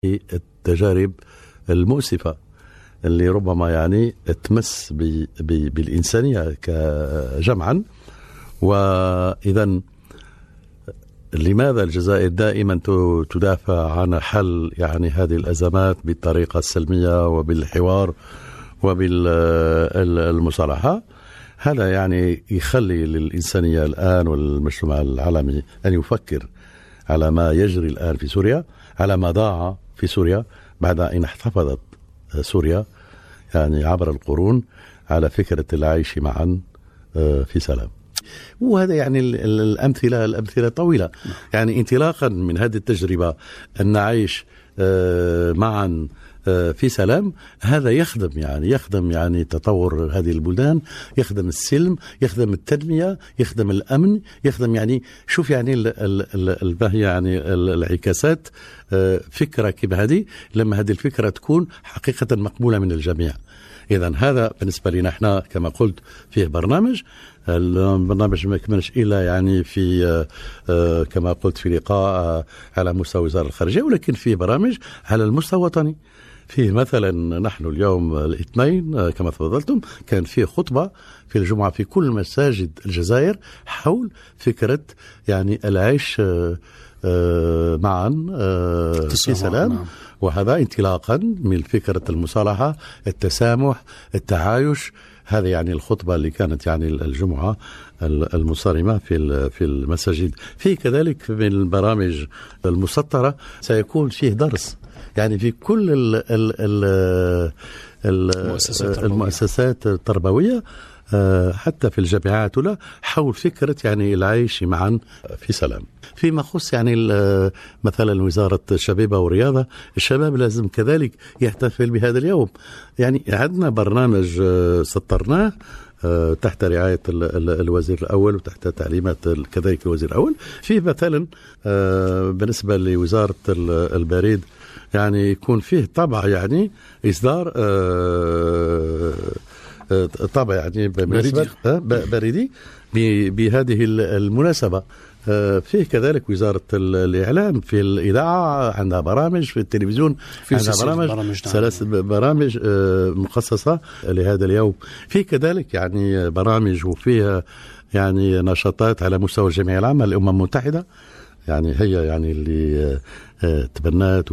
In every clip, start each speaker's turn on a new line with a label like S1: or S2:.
S1: التجارب المؤسفة اللي ربما يعني تمس بالإنسانية كجمعا. وإذا لماذا الجزائر دائما تدافع عن حل يعني هذه الأزمات بالطريقة السلمية وبالحوار وبالمصالحة؟ هذا يعني يخلي للإنسانية الآن والمجتمع العالمي أن يفكر على ما يجري الآن في سوريا، على ما ضاع في سوريا بعد أن احتفظت سوريا يعني عبر القرون على فكرة العيش معا في سلام. وهذا يعني الأمثلة طويلة، يعني انطلاقا من هذه التجربة أن نعيش معا في سلام. هذا يخدم يعني تطور هذه البلدان، يخدم السلم، يخدم التنمية، يخدم الأمن، يخدم يعني شوف يعني يعني الانعكاسات فكرة كما هذه، لما هذه الفكرة تكون حقيقة مقبولة من الجميع. إذن هذا بالنسبة لنا احنا كما قلت فيه برنامج. البرنامج ما يكملش إلا يعني في كما قلت في لقاء على مستوى وزارة الخارجية، ولكن فيه برامج على المستوى الوطني. فيه مثلا نحن اليوم الاثنين كما تفضلتم كان فيه خطبة في الجمعة في كل مساجد الجزائر حول فكرة يعني العيش معا في سلام. نعم. وهذا انطلاقا من فكرة المصالحة، التسامح، التعايش. هذا يعني الخطبة اللي كانت يعني الجمعة المصارمة في المساجد. في كذلك من البرامج المسطرة سيكون فيه درس يعني في كل المؤسسات التربوية حتى في الجامعات ولا حول فكرة يعني العيش معا في سلام. فيما يخص يعني مثلا وزارة الشباب والرياضة، الشباب لازم كذلك يحتفل بهذا اليوم. يعني عندنا برنامج سطرناه تحت رعاية الوزير الأول وتحت تعليمات كذلك الوزير الأول. فيه مثلا بالنسبة لوزارة البريد يعني يكون فيه طبع يعني إصدار طبع يعني بالنسبة بريدي بهذه المناسبة. فيه كذلك وزارة الإعلام في الإذاعة عندها برامج، في التلفزيون عندها برامج ثلاث برامج مخصصة لهذا اليوم. فيه كذلك يعني برامج وفيها يعني نشاطات على مستوى الجمعية العامة للأمم المتحدة، يعني هي يعني اللي تبنت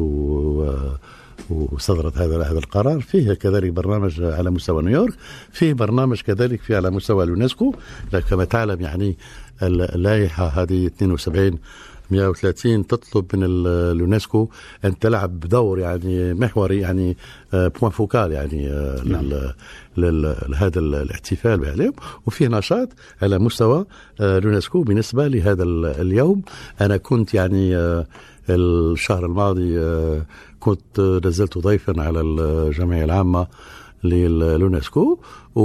S1: وصدرت هذا القرار. فيه كذلك برنامج على مستوى نيويورك، فيه برنامج كذلك في على مستوى اليونسكو. كما تعلم يعني اللائحة هذه 72-130 تطلب من اليونسكو أن تلعب دور يعني محوري يعني بوان فوكال يعني لهذا الاحتفال بهذا. وفيه نشاط على مستوى اليونسكو بالنسبة لهذا اليوم. أنا كنت يعني الشهر الماضي كنت نزلت ضيفا على الجمعية العامة لليونسكو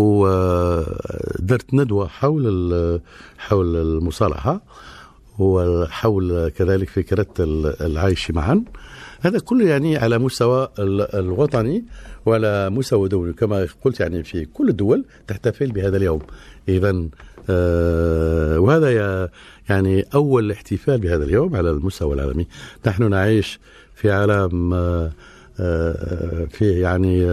S1: ودرت ندوة حول المصالحة وحول كذلك فكرة العيش معا. هذا كله يعني على مستوى الوطني وعلى مستوى دولي كما قلت، يعني في كل الدول تحتفل بهذا اليوم. إذن وهذا يعني أول احتفال بهذا اليوم على المستوى العالمي. نحن نعيش في عالم فيه يعني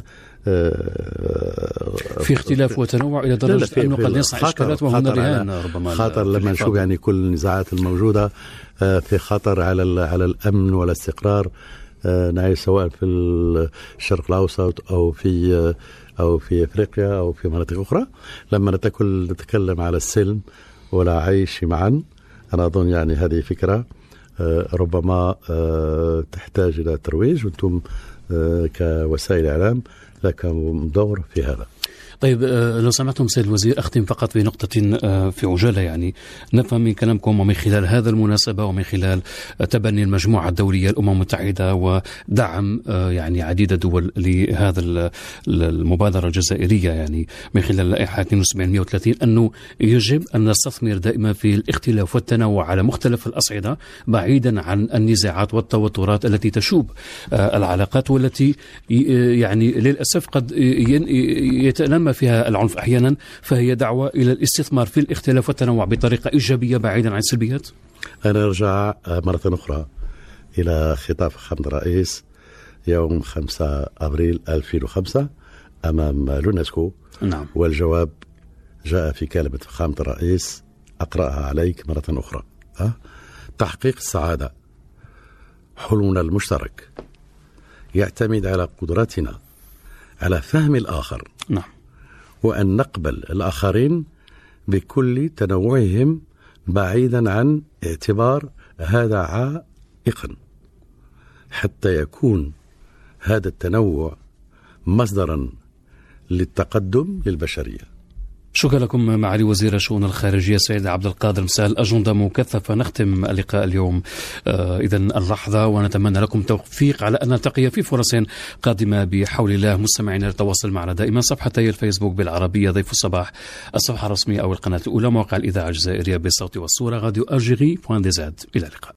S2: في اختلاف وتنوع إلى درجة أنه قد يصنع إشكالات وهنا رهان ربما
S1: خطر لما نشوف يعني كل النزاعات الموجودة في خطر على الأمن والاستقرار. نعيش سواء في الشرق الأوسط أو في أفريقيا أو في مناطق أخرى. لما نتكلم على السلم ولا عيش معا، أنا أظن يعني هذه فكرة ربما تحتاج إلى ترويج، وأنتم كوسائل إعلام لكم دور في هذا.
S2: طيب لو سمعتم سيد الوزير، أختم فقط بنقطة في عجالة، يعني نفهم من كلامكم ومن خلال هذا المناسبة ومن خلال تبني المجموعة الدولية الأمم المتحدة ودعم يعني عديد الدول لهذا المبادرة الجزائرية يعني من خلال اللائحة 72-130 أنه يجب أن نستثمر دائما في الاختلاف والتنوع على مختلف الأصعدة بعيدا عن النزاعات والتوترات التي تشوب العلاقات والتي يعني للأسف قد يتنمى فيها العنف أحيانا. فهي دعوة إلى الاستثمار في الاختلاف والتنوع بطريقة إيجابية بعيدا عن السلبيات.
S1: أنا أرجع مرة أخرى إلى خطاب فخامة الرئيس يوم 5 أبريل 2005 أمام اليونسكو.
S2: نعم.
S1: والجواب جاء في كلمة فخامة الرئيس، أقرأها عليك مرة أخرى. تحقيق السعادة حلمنا المشترك يعتمد على قدرتنا على فهم الآخر.
S2: نعم.
S1: وأن نقبل الآخرين بكل تنوعهم بعيدا عن اعتبار هذا عائقا، حتى يكون هذا التنوع مصدرا للتقدم للبشرية.
S2: شكرا لكم معالي وزير الشؤون الخارجية سيد عبد القادر مسال. أجندة مكثفة. نختم اللقاء اليوم إذن اللحظة، ونتمنى لكم توفيق على أن نلتقي في فرص قادمة بحول الله. مستمعين التواصل معنا دائما صفحتي الفيسبوك بالعربية ضيف الصباح، الصفحة الرسمية أو القناة الأولى، موقع الإذاعة الجزائرية بالصوت والصورة راديو ألجيري .dz. إلى اللقاء.